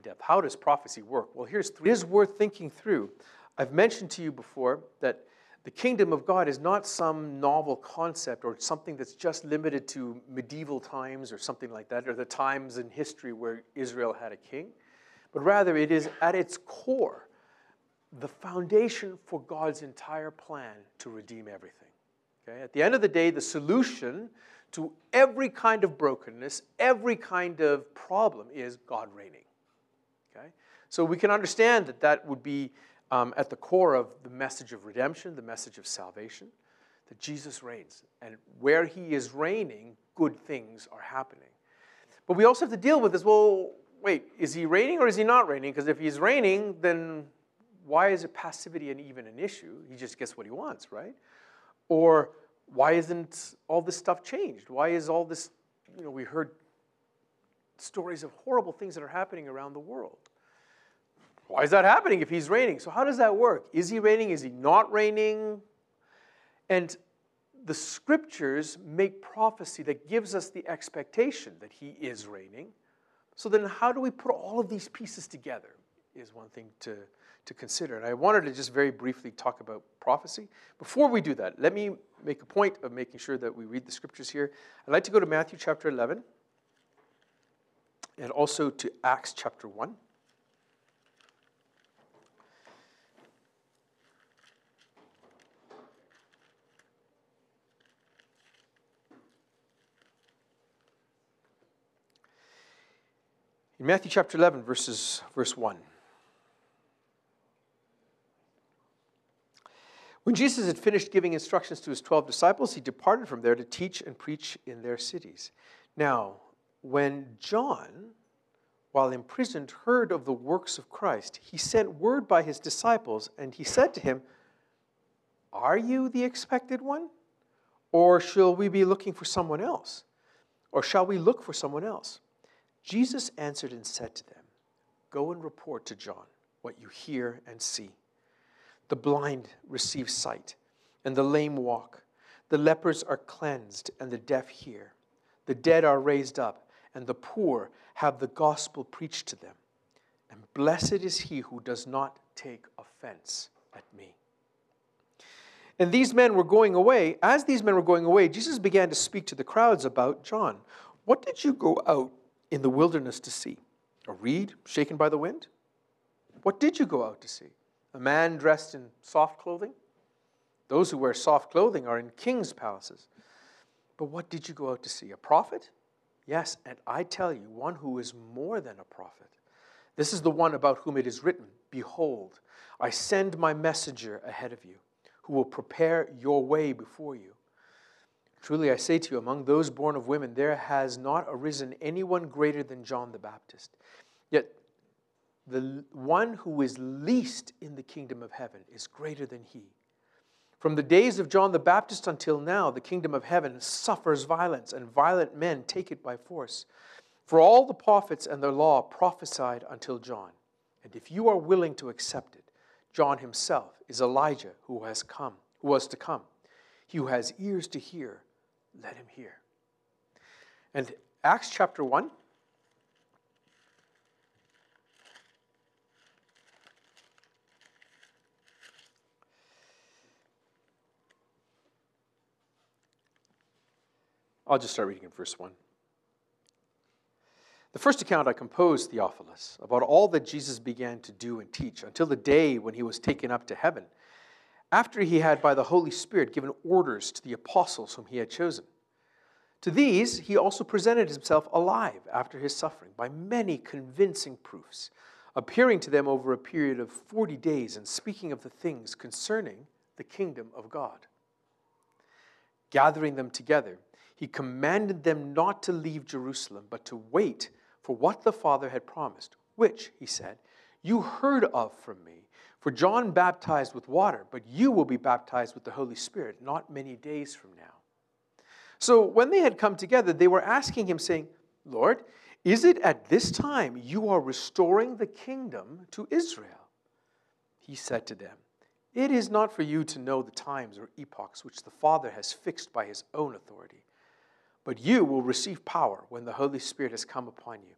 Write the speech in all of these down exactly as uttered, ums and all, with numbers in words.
depth. How does prophecy work? Well, here's three. It is worth thinking through. I've mentioned to you before that the kingdom of God is not some novel concept or something that's just limited to medieval times or something like that, or the times in history where Israel had a king, but rather it is at its core the foundation for God's entire plan to redeem everything. Okay? At the end of the day, the solution to every kind of brokenness, every kind of problem is God reigning. Okay? So we can understand that that would be um, at the core of the message of redemption, the message of salvation, that Jesus reigns. And where he is reigning, good things are happening. But we also have to deal with this, well, wait, is he reigning or is he not reigning? Because if he's reigning, then why is passivity an, even an issue? He just gets what he wants, right? Or why isn't all this stuff changed? Why is all this, you know, we heard stories of horrible things that are happening around the world. Why is that happening if he's reigning? So how does that work? Is he reigning? Is he not reigning? And the scriptures make prophecy that gives us the expectation that he is reigning. So then how do we put all of these pieces together is one thing to, to consider. And I wanted to just very briefly talk about prophecy. Before we do that, let me make a point of making sure that we read the scriptures here. I'd like to go to Matthew chapter eleven and also to Acts chapter one. In Matthew chapter eleven, verses, verse one. When Jesus had finished giving instructions to his twelve disciples, he departed from there to teach and preach in their cities. Now, when John, while imprisoned, heard of the works of Christ, he sent word by his disciples, and he said to him, "Are you the expected one? Or shall we be looking for someone else? Or shall we look for someone else?" Jesus answered and said to them, "Go and report to John what you hear and see. The blind receive sight, and the lame walk. The lepers are cleansed, and the deaf hear. The dead are raised up, and the poor have the gospel preached to them. And blessed is he who does not take offense at me." And these men were going away. As these men were going away, Jesus began to speak to the crowds about John. "What did you go out in the wilderness to see? A reed shaken by the wind? What did you go out to see? A man dressed in soft clothing? Those who wear soft clothing are in kings' palaces. But what did you go out to see? A prophet? Yes, and I tell you, one who is more than a prophet. This is the one about whom it is written, 'Behold, I send my messenger ahead of you, who will prepare your way before you.' Truly I say to you, among those born of women, there has not arisen anyone greater than John the Baptist. Yet the one who is least in the kingdom of heaven is greater than he. From the days of John the Baptist until now, the kingdom of heaven suffers violence, and violent men take it by force. For all the prophets and the law prophesied until John. And if you are willing to accept it, John himself is Elijah who has come, who was to come. He who has ears to hear, let him hear." And Acts chapter one. I'll just start reading in verse one. "The first account I composed, Theophilus, about all that Jesus began to do and teach until the day when he was taken up to heaven, after he had by the Holy Spirit given orders to the apostles whom he had chosen. To these he also presented himself alive after his suffering by many convincing proofs, appearing to them over a period of forty days and speaking of the things concerning the kingdom of God. Gathering them together, he commanded them not to leave Jerusalem, but to wait for what the Father had promised, which, he said, you heard of from me. For John baptized with water, but you will be baptized with the Holy Spirit not many days from now." So when they had come together, they were asking him, saying, "Lord, is it at this time you are restoring the kingdom to Israel?" He said to them, "It is not for you to know the times or epochs which the Father has fixed by his own authority. But you will receive power when the Holy Spirit has come upon you,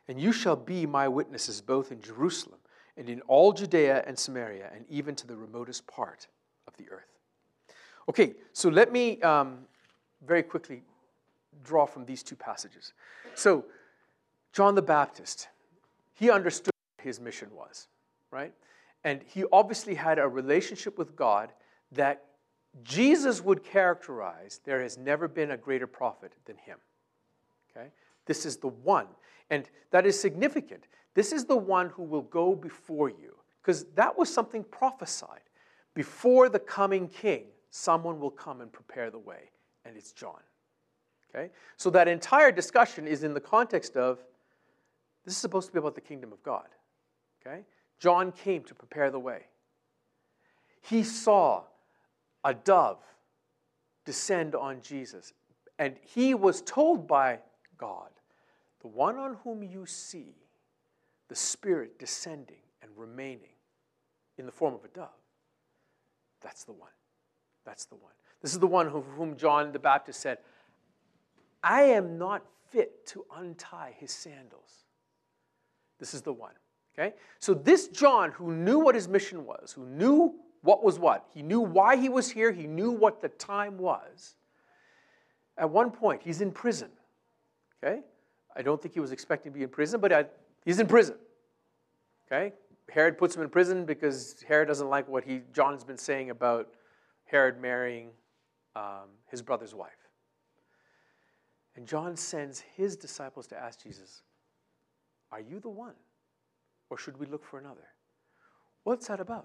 And you shall be my witnesses both in Jerusalem and in all Judea and Samaria and even to the remotest part of the earth. Okay, so let me um, very quickly draw from these two passages. So, John the Baptist, he understood what his mission was, right? And he obviously had a relationship with God that Jesus would characterize, there has never been a greater prophet than him. Okay? This is the one. And that is significant. This is the one who will go before you. Because that was something prophesied. Before the coming king, someone will come and prepare the way. And it's John. Okay? So that entire discussion is in the context of, this is supposed to be about the kingdom of God. Okay? John came to prepare the way. He saw a dove descend on Jesus. And he was told by God, the one on whom you see the Spirit descending and remaining in the form of a dove, that's the one. That's the one. This is the one who, whom John the Baptist said, I am not fit to untie his sandals. This is the one. Okay? So this John, who knew what his mission was, who knew what was what, he knew why he was here, he knew what the time was, at one point, he's in prison. Okay? I don't think he was expecting to be in prison, but I, he's in prison. Okay? Herod puts him in prison because Herod doesn't like what he John's been saying about Herod marrying um, his brother's wife. And John sends his disciples to ask Jesus, are you the one? Or should we look for another? What's that about?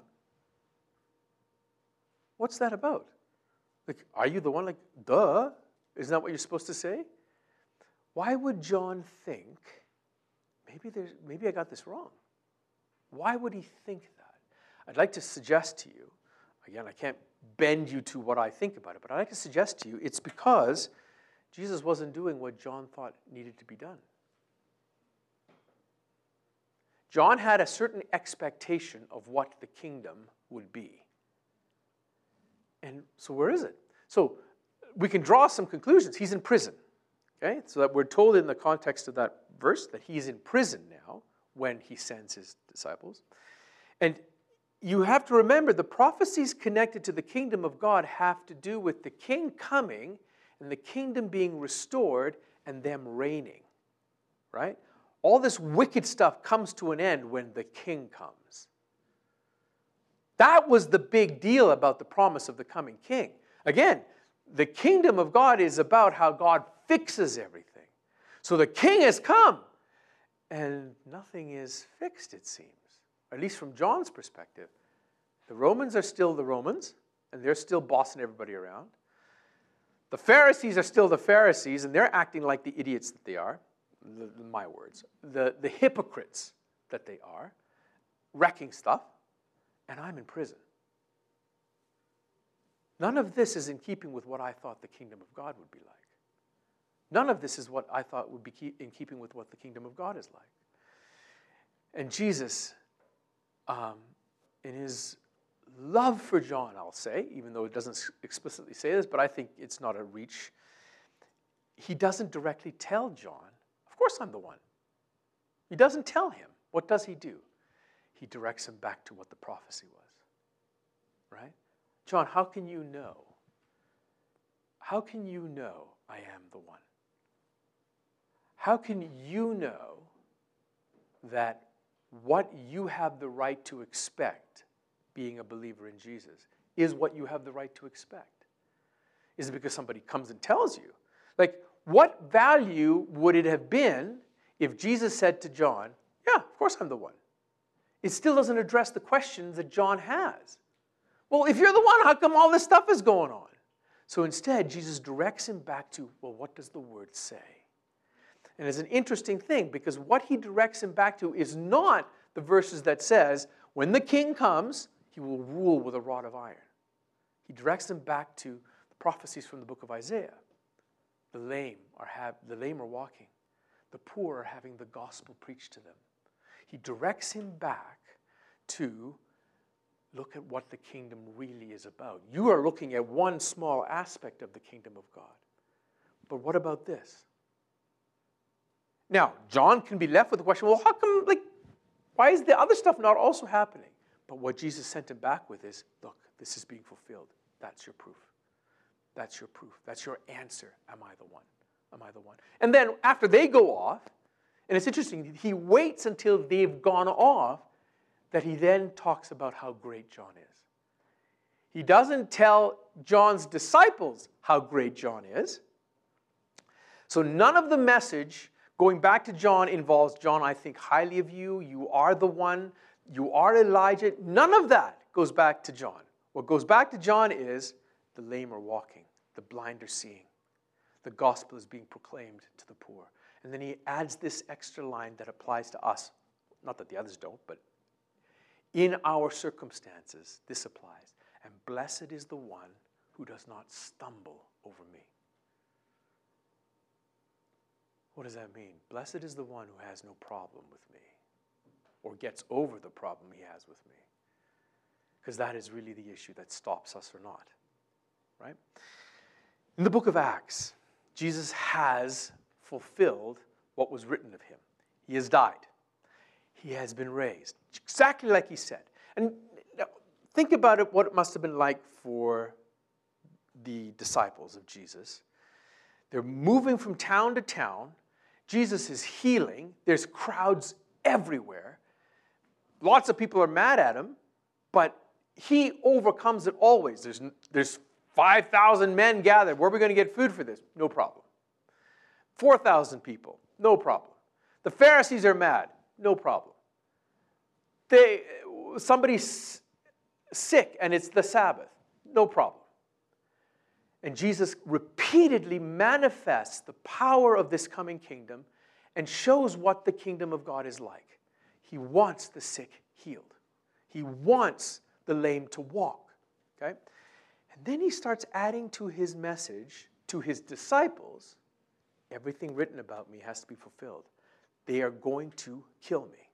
What's that about? Like, are you the one? Like, duh. Isn't that what you're supposed to say? Why would John think, maybe there's, maybe I got this wrong? Why would he think that? I'd like to suggest to you, again, I can't bend you to what I think about it, but I'd like to suggest to you it's because Jesus wasn't doing what John thought needed to be done. John had a certain expectation of what the kingdom would be. And so where is it? So we can draw some conclusions. He's in prison. Okay? So that we're told in the context of that verse that he's in prison now when he sends his disciples. And you have to remember the prophecies connected to the kingdom of God have to do with the king coming and the kingdom being restored and them reigning. Right? All this wicked stuff comes to an end when the king comes. That was the big deal about the promise of the coming king. Again, the kingdom of God is about how God fixes everything. So the king has come, and nothing is fixed, it seems. At least from John's perspective. The Romans are still the Romans, and they're still bossing everybody around. The Pharisees are still the Pharisees, and they're acting like the idiots that they are. The, the, my words. The, the hypocrites that they are, wrecking stuff, and I'm in prison. None of this is in keeping with what I thought the kingdom of God would be like. None of this is what I thought would be keep, in keeping with what the kingdom of God is like. And Jesus, um, in his love for John, I'll say, even though it doesn't explicitly say this, but I think it's not a reach, he doesn't directly tell John, of course I'm the one. He doesn't tell him. What does he do? He directs him back to what the prophecy was. Right? John, how can you know? How can you know I am the one? How can you know that what you have the right to expect, being a believer in Jesus, is what you have the right to expect? Is it because somebody comes and tells you? Like, what value would it have been if Jesus said to John, yeah, of course I'm the one? It still doesn't address the questions that John has. Well, if you're the one, how come all this stuff is going on? So instead, Jesus directs him back to, well, what does the word say? And it's an interesting thing, because what he directs him back to is not the verses that says, when the king comes, he will rule with a rod of iron. He directs him back to the prophecies from the book of Isaiah. The lame are, have, the lame are walking. The poor are having the gospel preached to them. He directs him back to look at what the kingdom really is about. You are looking at one small aspect of the kingdom of God. But what about this? Now, John can be left with the question, well, how come, like, why is the other stuff not also happening? But what Jesus sent him back with is, look, this is being fulfilled. That's your proof. That's your proof. That's your answer. Am I the one? Am I the one? And then after they go off, and it's interesting, he waits until they've gone off that he then talks about how great John is. He doesn't tell John's disciples how great John is. So none of the message going back to John involves, John, I think highly of you. You are the one. You are Elijah. None of that goes back to John. What goes back to John is the lame are walking, the blind are seeing. The gospel is being proclaimed to the poor. And then he adds this extra line that applies to us. Not that the others don't, but in our circumstances, this applies. And blessed is the one who does not stumble over me. What does that mean? Blessed is the one who has no problem with me or gets over the problem he has with me. Because that is really the issue that stops us or not. Right? In the book of Acts, Jesus has fulfilled what was written of him. He has died. He has been raised. Exactly like he said. And think about it, what it must have been like for the disciples of Jesus. They're moving from town to town. Jesus is healing. There's crowds everywhere. Lots of people are mad at him, but he overcomes it always. There's, there's five thousand men gathered. Where are we going to get food for this? No problem. four thousand people. No problem. The Pharisees are mad. No problem. They, somebody's sick and it's the Sabbath. No problem. And Jesus repeatedly manifests the power of this coming kingdom and shows what the kingdom of God is like. He wants the sick healed. He wants the lame to walk. Okay? And then he starts adding to his message, to his disciples, everything written about me has to be fulfilled. They are going to kill me.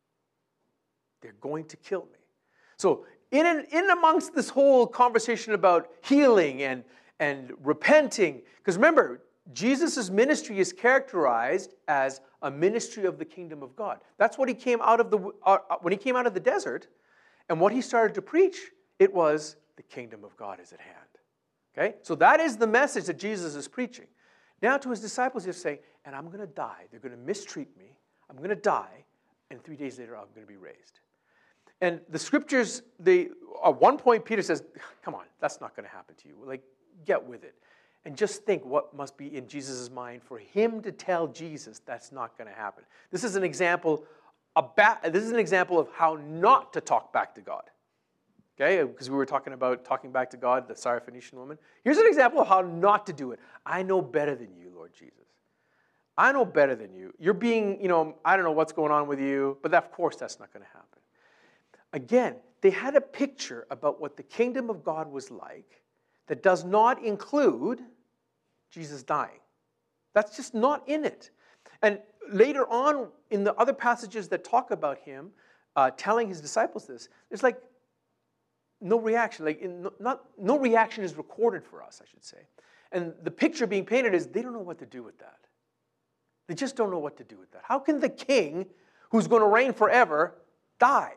They're going to kill me. So in, an, in amongst this whole conversation about healing and, and repenting, because remember, Jesus' ministry is characterized as a ministry of the kingdom of God. That's what he came out of the, uh, when he came out of the desert, and what he started to preach, it was the kingdom of God is at hand. Okay? So that is the message that Jesus is preaching. Now to his disciples, he's saying, and I'm going to die. They're going to mistreat me. I'm going to die, and three days later, I'm going to be raised. And the scriptures, they, at one point, Peter says, come on, that's not going to happen to you. Like, get with it. And just think what must be in Jesus' mind for him to tell Jesus that's not going to happen. This is an example, about, this is an example of how not to talk back to God. Okay, because we were talking about talking back to God, the Syrophoenician woman. Here's an example of how not to do it. I know better than you, Lord Jesus. I know better than you. You're being, you know, I don't know what's going on with you, but that, of course that's not going to happen. Again, they had a picture about what the kingdom of God was like that does not include Jesus dying. That's just not in it. And later on, in the other passages that talk about him uh, telling his disciples this, there's like no reaction. Like in, not, no reaction is recorded for us, I should say. And the picture being painted is they don't know what to do with that. They just don't know what to do with that. How can the king, who's going to reign forever, die?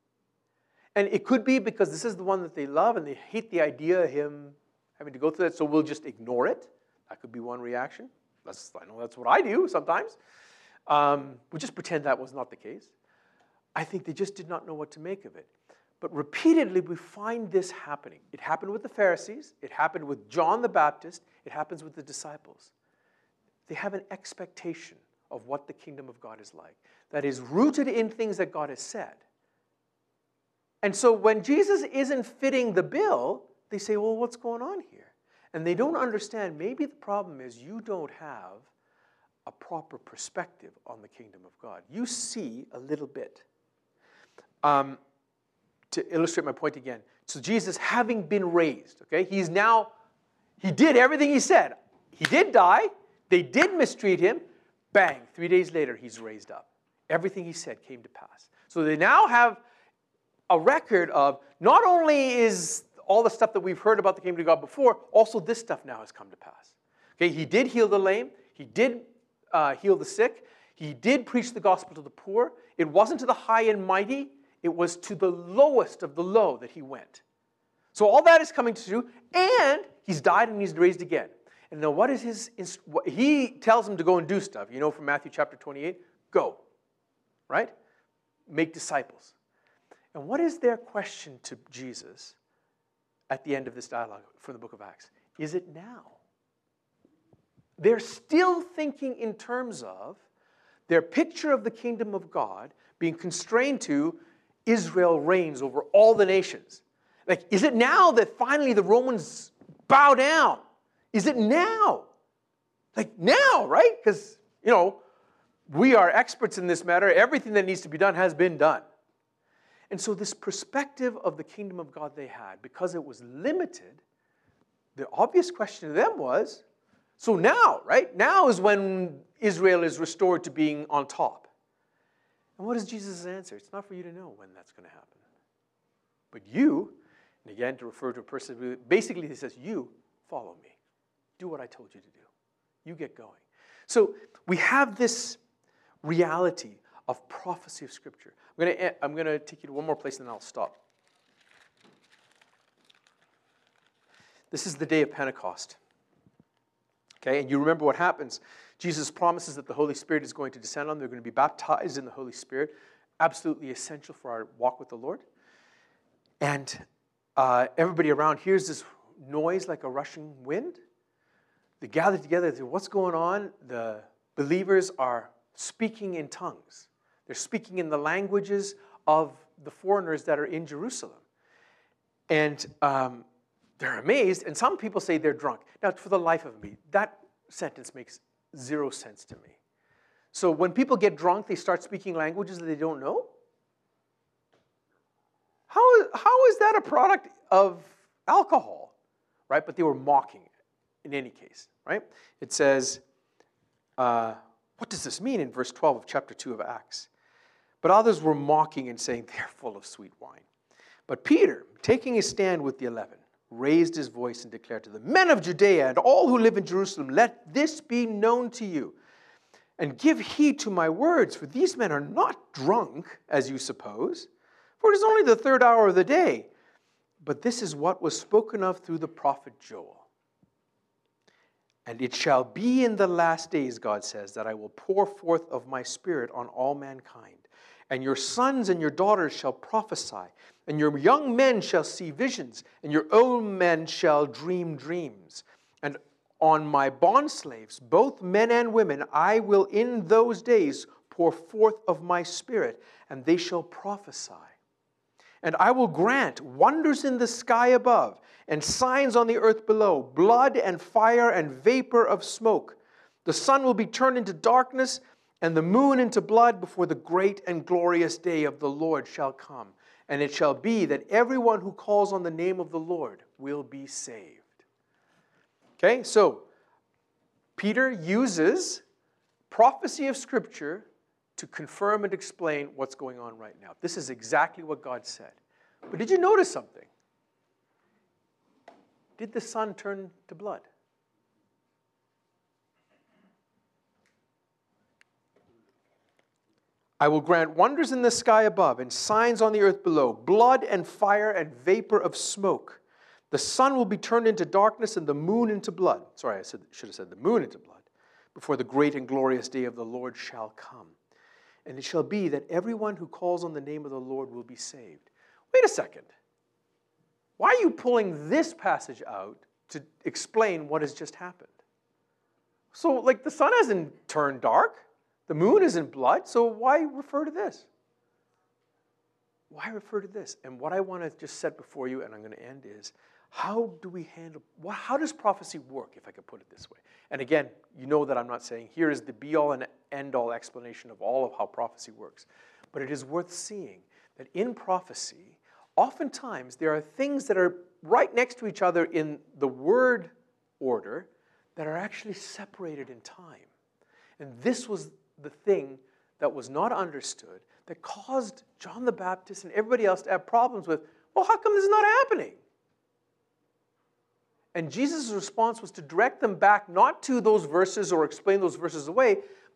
And it could be because this is the one that they love and they hate the idea of him having to go through that, so we'll just ignore it. That could be one reaction. That's, I know that's what I do sometimes. Um, we just pretend that was not the case. I think they just did not know what to make of it. But repeatedly, we find this happening. It happened with the Pharisees. It happened with John the Baptist. It happens with the disciples. They have an expectation of what the kingdom of God is like that is rooted in things that God has said. And so when Jesus isn't fitting the bill, they say, well, what's going on here? And they don't understand, maybe the problem is you don't have a proper perspective on the kingdom of God. You see a little bit. Um, to illustrate my point again, so Jesus, having been raised, okay, he's now, he did everything he said. He did die. They did mistreat him. Bang, three days later, he's raised up. Everything he said came to pass. So they now have a record of not only is all the stuff that we've heard about the kingdom of God before, also this stuff now has come to pass. Okay, he did heal the lame. He did uh, heal the sick. He did preach the gospel to the poor. It wasn't to the high and mighty. It was to the lowest of the low that he went. So all that is coming to do, and he's died and he's raised again. And now what is his, he tells him to go and do stuff. You know from Matthew chapter twenty-eight, go, right? Make disciples. And what is their question to Jesus at the end of this dialogue from the book of Acts? Is it now? They're still thinking in terms of their picture of the kingdom of God being constrained to Israel reigns over all the nations. Like, is it now that finally the Romans bow down? Is it now? Like now, right? Because, you know, we are experts in this matter. Everything that needs to be done has been done. And so this perspective of the kingdom of God they had, because it was limited, the obvious question to them was, so now, right? Now is when Israel is restored to being on top. And what is Jesus' answer? It's not for you to know when that's going to happen. But you, and again, to refer to a person who, basically he says, you follow me. Do what I told you to do. You get going. So we have this reality of prophecy of Scripture. I'm going to, I'm going to take you to one more place and then I'll stop. This is the day of Pentecost. Okay, and you remember what happens. Jesus promises that the Holy Spirit is going to descend on them. They're going to be baptized in the Holy Spirit. Absolutely essential for our walk with the Lord. And uh, everybody around hears this noise like a rushing wind. They gather together and say, what's going on? The believers are speaking in tongues. They're speaking in the languages of the foreigners that are in Jerusalem. And um, they're amazed, and some people say they're drunk. Now, for the life of me, that sentence makes zero sense to me. So when people get drunk, they start speaking languages that they don't know? How, how is that a product of alcohol, right? But they were mocking it in any case, right? It says, uh, what does this mean in verse twelve of chapter two of Acts? But others were mocking and saying, they're full of sweet wine. But Peter, taking his stand with the eleven, raised his voice and declared to them, men of Judea and all who live in Jerusalem, let this be known to you. And give heed to my words, for these men are not drunk, as you suppose, for it is only the third hour of the day. But this is what was spoken of through the prophet Joel. And it shall be in the last days, God says, that I will pour forth of my spirit on all mankind. And your sons and your daughters shall prophesy, and your young men shall see visions, and your old men shall dream dreams. And on my bondslaves, both men and women, I will in those days pour forth of my spirit, and they shall prophesy. And I will grant wonders in the sky above, and signs on the earth below, blood and fire and vapor of smoke. The sun will be turned into darkness, and the moon into blood before the great and glorious day of the Lord shall come. And it shall be that everyone who calls on the name of the Lord will be saved. Okay, so Peter uses prophecy of Scripture to confirm and explain what's going on right now. This is exactly what God said. But did you notice something? Did the sun turn to blood? I will grant wonders in the sky above and signs on the earth below, blood and fire and vapor of smoke. The sun will be turned into darkness and the moon into blood. Sorry, I said, should have said the moon into blood, before the great and glorious day of the Lord shall come. And it shall be that everyone who calls on the name of the Lord will be saved. Wait a second. Why are you pulling this passage out to explain what has just happened? So, like, the sun hasn't turned dark. The moon isn't blood, so why refer to this? Why refer to this? And what I want to just set before you, and I'm going to end, is how do we handle, how does prophecy work, if I could put it this way? And again, you know that I'm not saying here is the be-all and end-all explanation of all of how prophecy works. But it is worth seeing that in prophecy, oftentimes there are things that are right next to each other in the word order that are actually separated in time. And this was the thing that was not understood that caused John the Baptist and everybody else to have problems with, well, how come this is not happening? And Jesus' response was to direct them back not to those verses or explain those verses away,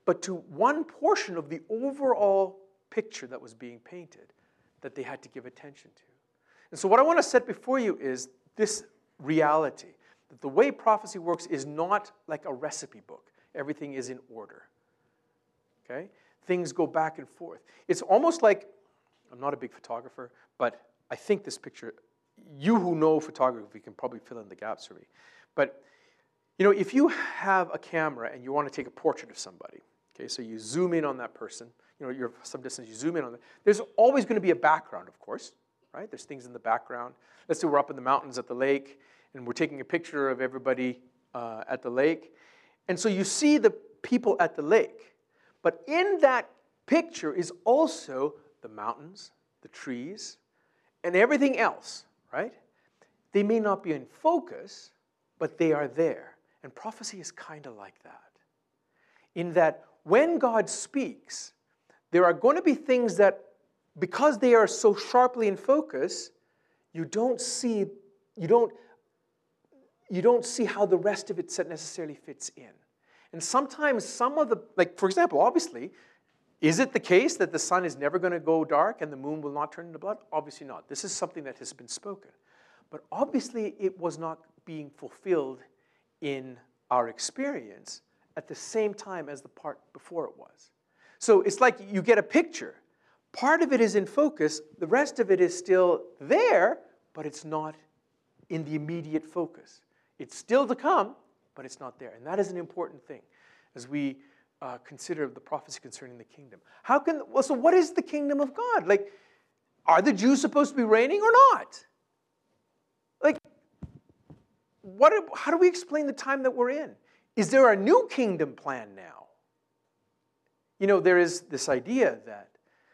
but to one portion of the overall picture that was being painted that they had to give attention to. And so what I want to set before you is this reality, that the way prophecy works is not like a recipe book. Everything is in order. Okay? Things go back and forth. It's almost like, I'm not a big photographer, but I think this picture, you who know photography can probably fill in the gaps for me. But, you know, if you have a camera and you want to take a portrait of somebody, okay, so you zoom in on that person, you know, you're some distance, you zoom in on them, there's always going to be a background, of course, right? There's things in the background. Let's say we're up in the mountains at the lake, and we're taking a picture of everybody uh, at the lake. And so you see the people at the lake. But in that picture is also the mountains, the trees, and everything else, right? They may not be in focus, but they are there. And prophecy is kind of like that. In that when God speaks, there are going to be things that, because they are so sharply in focus, you don't see, you don't, you don't see how the rest of it necessarily fits in. And sometimes some of the, like for example, obviously, is it the case that the sun is never going to go dark and the moon will not turn into blood? Obviously not. This is something that has been spoken. But obviously it was not being fulfilled in our experience at the same time as the part before it was. So it's like you get a picture. Part of it is in focus, the rest of it is still there, but it's not in the immediate focus. It's still to come, but it's not there. And that is an important thing as we uh, consider the prophecy concerning the kingdom. How can, well, so what is the kingdom of God? Like, are the Jews supposed to be reigning or not? Like, what, how do we explain the time that we're in? Is there a new kingdom plan now? You know, there is this idea that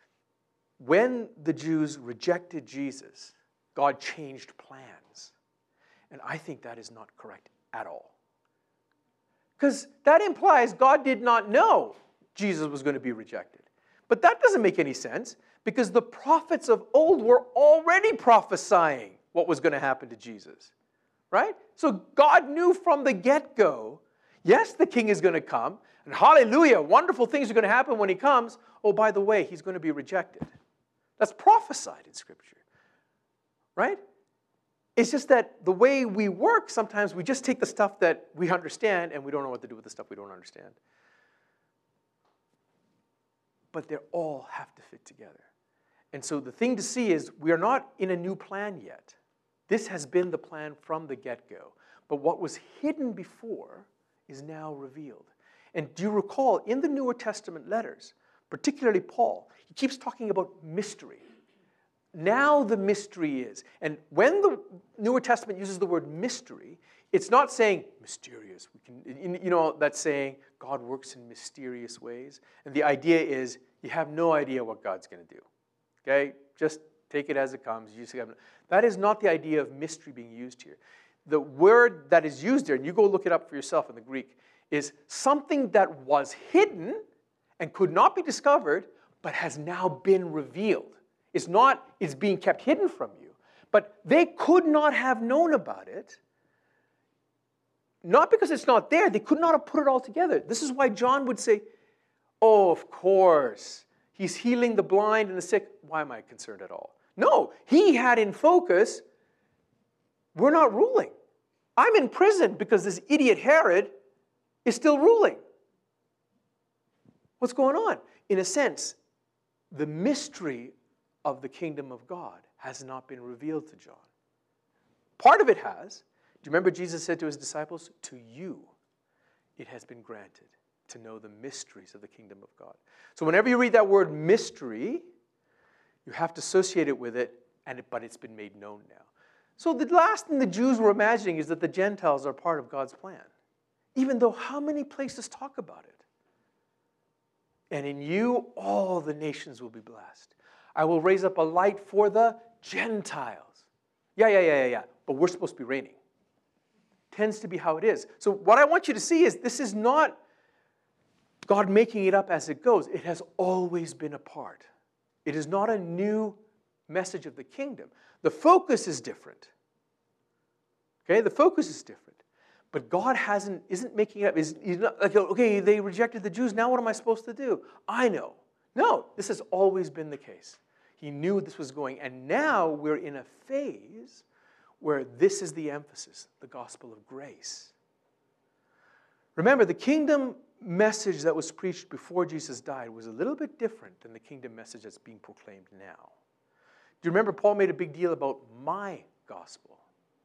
when the Jews rejected Jesus, God changed plans. And I think that is not correct at all. Because that implies God did not know Jesus was going to be rejected. But that doesn't make any sense, because the prophets of old were already prophesying what was going to happen to Jesus. Right? So God knew from the get-go, yes, the king is going to come, and hallelujah, wonderful things are going to happen when he comes. Oh, by the way, he's going to be rejected. That's prophesied in Scripture. Right? It's just that the way we work, sometimes we just take the stuff that we understand and we don't know what to do with the stuff we don't understand. But they all have to fit together. And so the thing to see is we are not in a new plan yet. This has been the plan from the get-go. But what was hidden before is now revealed. And do you recall, in the Newer Testament letters, particularly Paul, he keeps talking about mystery. Now the mystery is. And when the Newer Testament uses the word mystery, it's not saying mysterious. We can, you know, that's saying God works in mysterious ways. And the idea is you have no idea what God's going to do. Okay? Just take it as it comes. You just have, that is not the idea of mystery being used here. The word that is used there, and you go look it up for yourself in the Greek, is something that was hidden and could not be discovered, but has now been revealed. It's not, it's being kept hidden from you. But they could not have known about it. Not because it's not there. They could not have put it all together. This is why John would say, oh, of course, he's healing the blind and the sick. Why am I concerned at all? No, he had in focus, we're not ruling. I'm in prison because this idiot Herod is still ruling. What's going on? In a sense, the mystery of the kingdom of God has not been revealed to John. Part of it has. Do you remember Jesus said to his disciples, to you it has been granted to know the mysteries of the kingdom of God. So whenever you read that word mystery, you have to associate it with it, and it, but it's been made known now. So the last thing the Jews were imagining is that the Gentiles are part of God's plan. Even though how many places talk about it? And in you, all the nations will be blessed. I will raise up a light for the Gentiles. Yeah, yeah, yeah, yeah, yeah. But we're supposed to be reigning. Tends to be how it is. So what I want you to see is this is not God making it up as it goes. It has always been a part. It is not a new message of the kingdom. The focus is different. Okay, the focus is different. But God hasn't, isn't making it up. He's, he's not like, okay, they rejected the Jews. Now what am I supposed to do? I know. No, this has always been the case. He knew this was going. And now we're in a phase where this is the emphasis, the gospel of grace. Remember, the kingdom message that was preached before Jesus died was a little bit different than the kingdom message that's being proclaimed now. Do you remember Paul made a big deal about my gospel?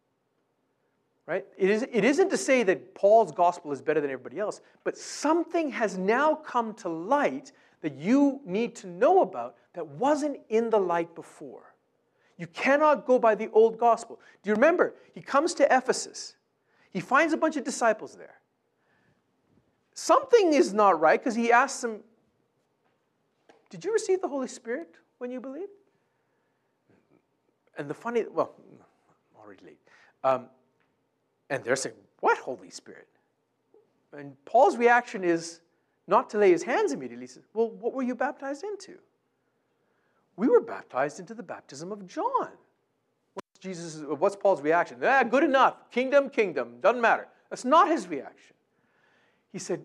Right? It, is, it isn't to say that Paul's gospel is better than everybody else, but something has now come to light that you need to know about that wasn't in the light before. You cannot go by the old gospel. Do you remember? He comes to Ephesus. He finds a bunch of disciples there. Something is not right because he asks them, did you receive the Holy Spirit when you believed? And the funny, well, I'm already late. Um, And they're saying, what Holy Spirit? And Paul's reaction is not to lay his hands immediately. He says, well, what were you baptized into? We were baptized into the baptism of John. What's, Jesus, what's Paul's reaction? Ah, good enough. Kingdom, kingdom. Doesn't matter. That's not his reaction. He said,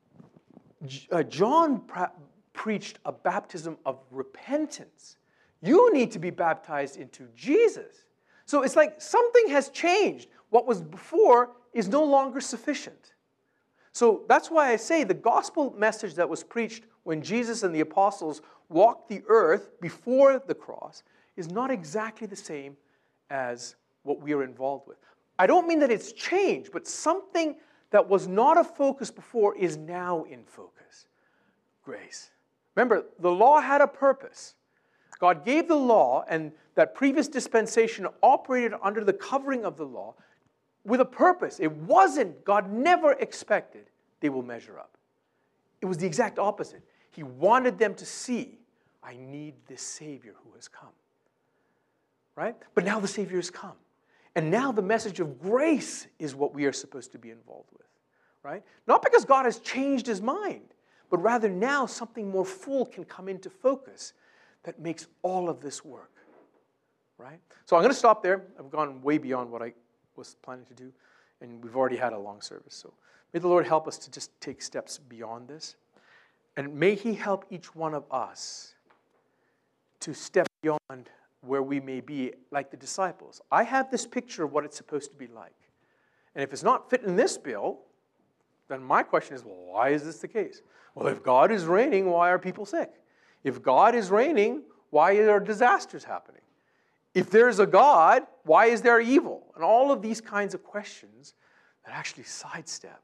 uh, John pra- preached a baptism of repentance. You need to be baptized into Jesus. So it's like something has changed. What was before is no longer sufficient. So that's why I say the gospel message that was preached when Jesus and the apostles walked the earth before the cross is not exactly the same as what we are involved with. I don't mean that it's changed, but something that was not a focus before is now in focus. Grace. Remember, the law had a purpose. God gave the law, and that previous dispensation operated under the covering of the law with a purpose. It wasn't, God never expected they will measure up. It was the exact opposite. He wanted them to see, I need this Savior who has come. Right? But now the Savior has come. And now the message of grace is what we are supposed to be involved with. Right? Not because God has changed his mind, but rather now something more full can come into focus that makes all of this work. Right? So I'm going to stop there. I've gone way beyond what I was planning to do, and we've already had a long service. So may the Lord help us to just take steps beyond this. And may he help each one of us to step beyond where we may be like the disciples. I have this picture of what it's supposed to be like. And if it's not fit in this bill, then my question is, well, why is this the case? Well, if God is reigning, why are people sick? If God is reigning, why are disasters happening? If there's a God, why is there evil? And all of these kinds of questions that actually sidestep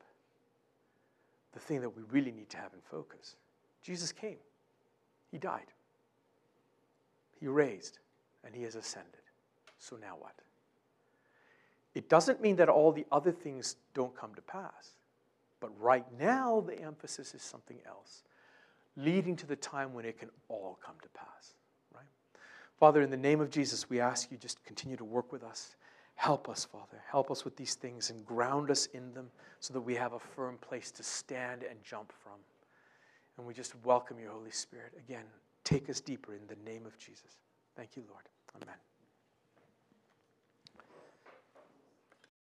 the thing that we really need to have in focus. Jesus came. He died. He raised, and he has ascended. So now what? It doesn't mean that all the other things don't come to pass. But right now, the emphasis is something else, leading to the time when it can all come to pass. Right? Father, in the name of Jesus, we ask you just continue to work with us. Help us, Father. Help us with these things and ground us in them so that we have a firm place to stand and jump from. And we just welcome your Holy Spirit. Again, take us deeper in the name of Jesus. Thank you, Lord. Amen.